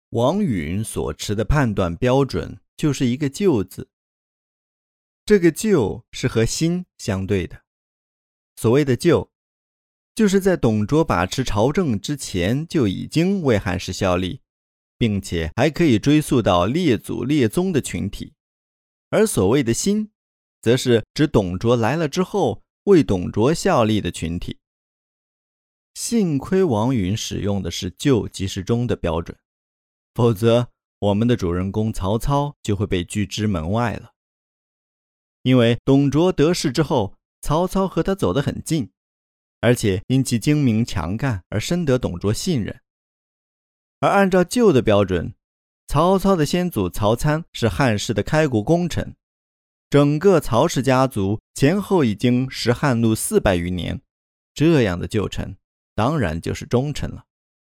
王允所持的判断标准就是一个旧字，这个旧是和新相对的。所谓的旧，就是在董卓把持朝政之前就已经为汉室效力，并且还可以追溯到列祖列宗的群体。而所谓的新，则是指董卓来了之后为董卓效力的群体。幸亏王允使用的是旧即是忠的标准，否则我们的主人公曹操就会被拒之门外了。因为董卓得势之后，曹操和他走得很近，而且因其精明强干而深得董卓信任。而按照旧的标准，曹操的先祖曹参是汉室的开国功臣，整个曹氏家族前后已经食汉禄400余年，这样的旧臣当然就是忠臣了。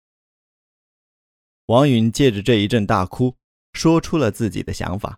王允借着这一阵大哭，说出了自己的想法。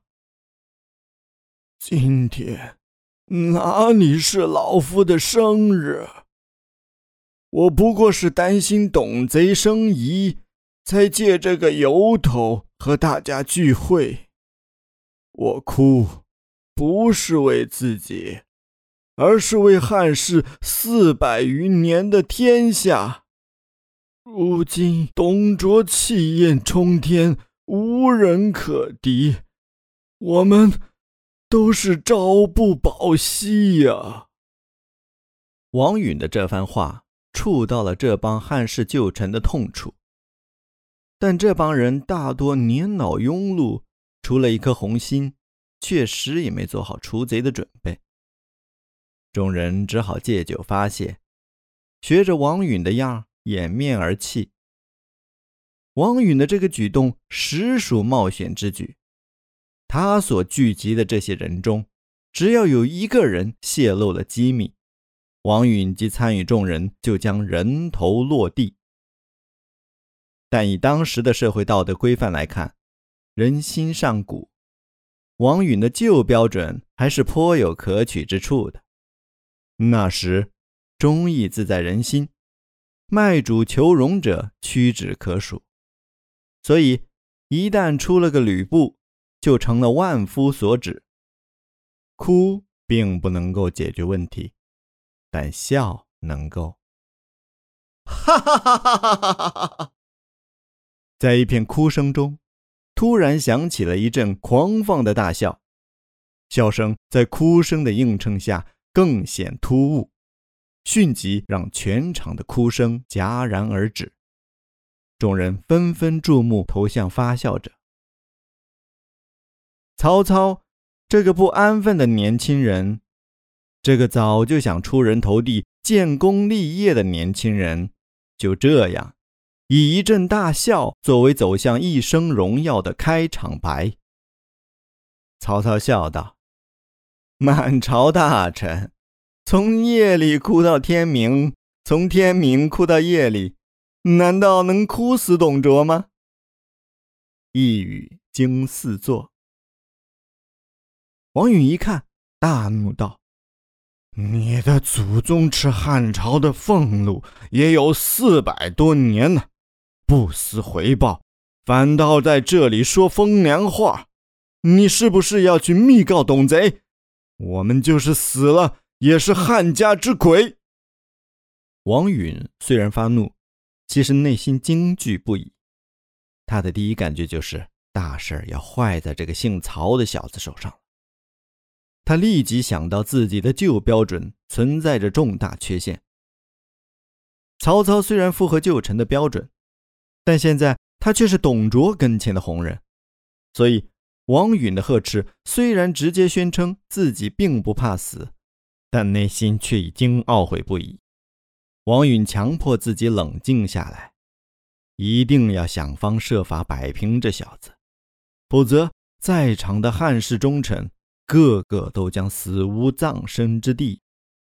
今天哪里是老夫的生日？我不过是担心董贼生疑，才借这个由头和大家聚会。我哭不是为自己，而是为汉室400余年的天下。如今董卓气焰冲天，无人可敌，我们都是朝不保夕呀。 王允的这番话触到了这帮汉室旧臣的痛处，但这帮人大多年老庸碌，除了一颗红心，确实也没做好除贼的准备。众人只好借酒发泄，学着王允的样掩面而泣。王允的这个举动实属冒险之举，他所聚集的这些人中，只要有一个人泄露了机密，王允及参与众人就将人头落地。但以当时的社会道德规范来看，人心尚古，王允的旧标准还是颇有可取之处的。那时忠义自在人心，卖主求荣者屈指可数，所以一旦出了个吕布，就成了万夫所指。哭并不能够解决问题，但笑能够。哈哈哈哈哈哈哈哈！在一片哭声中，突然响起了一阵狂放的大笑，笑声在哭声的映衬下更显突兀，迅即让全场的哭声戛然而止。众人纷纷注目投向发笑者。曹操这个不安分的年轻人，这个早就想出人头地建功立业的年轻人，就这样以一阵大笑作为走向一生荣耀的开场白。曹操笑道：满朝大臣，从夜里哭到天明，从天明哭到夜里，难道能哭死董卓吗？一语惊四座。王允一看，大怒道：你的祖宗吃汉朝的俸禄也有400多年了，不思回报，反倒在这里说风凉话，你是不是要去密告董贼？我们就是死了也是汉家之鬼。王允虽然发怒，其实内心惊惧不已。他的第一感觉就是大事要坏在这个姓曹的小子手上了。他立即想到自己的旧标准存在着重大缺陷。曹操虽然符合旧臣的标准，但现在他却是董卓跟前的红人，所以王允的呵斥虽然直接宣称自己并不怕死，但内心却已经懊悔不已。王允强迫自己冷静下来，一定要想方设法摆平这小子，否则在场的汉室忠臣个个都将死无葬身之地。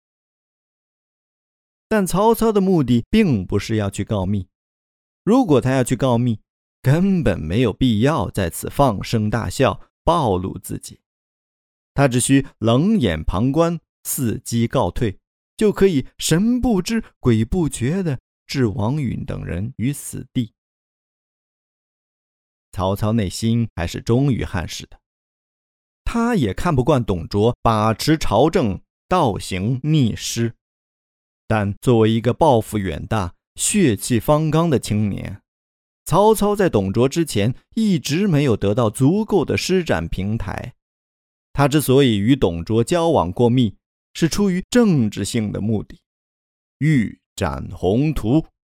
但曹操的目的并不是要去告密，如果他要去告密，根本没有必要在此放声大笑暴露自己，他只需冷眼旁观，伺机告退，就可以神不知鬼不觉地置王允等人于死地。 曹操内心还是忠于汉室的。他也看不惯董卓把持朝政，倒行逆施。但作为一个抱负远大、血气方刚的青年，曹操在董卓之前一直没有得到足够的施展平台。他之所以与董卓交往过密，是出于政治性的目的，欲展宏图，